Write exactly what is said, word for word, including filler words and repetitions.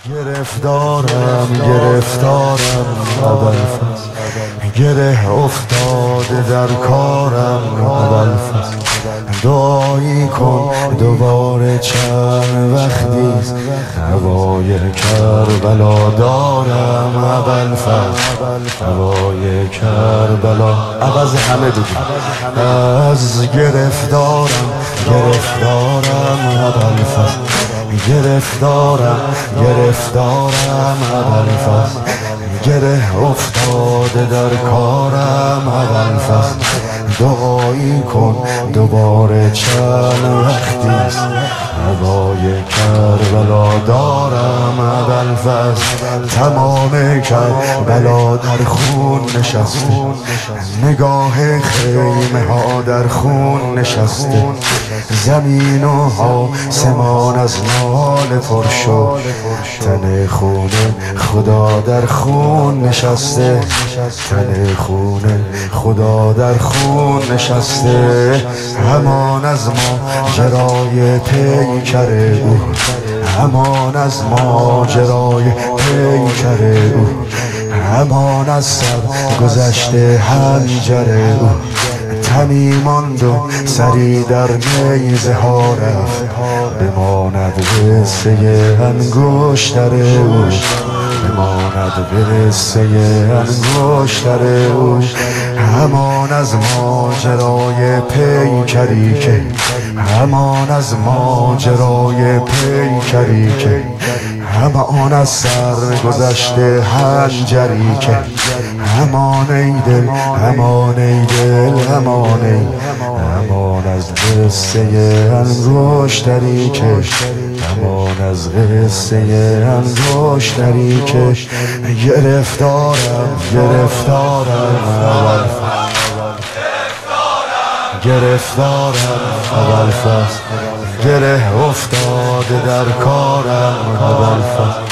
گرفتارم گرفتارم ابوالفضل، گره افتاده در کارم ابوالفضل. دعایی کن دوباره چند وقتیست هوای کربلا دارم ابوالفضل، هوای کربلا عوض همه بگیم. از گرفتارم گرفتارم ابوالفضل، گرفتارم گرفتارم ابوالفضل. گره افتاده در کارم ابوالفضل. دعایی کن دوباره چند وقتیست هوای کربلا دارم ابوالفضل. تمام کربلا در خون نشسته، نگاه خیمه ها در خون نشسته. زمین و آسمان از نال پر شد، تن خون خدا در خون نشسته، تن خون خدا در خون نشسته. همان از ماجرای پیکر او، همان از ماجرای پیکر او، همان از سر گذشته حنجر او. تنی ماند و سری در نیزه ها رفت، بماند قصه انگشتر او، بماند قصه انگشتر او. همان از ماجرای پیکری که، همان از ماجرای پیکری که، همان از سر گذشته حنجری که. همان ای دل همان ای دل همان ای، همان از قصه انگشتری که، همان از قصه انگشتری که. گرفتارم گرفتارم گرفتارم ابوالفضل، گره افتاده در کارم ابوالفضل.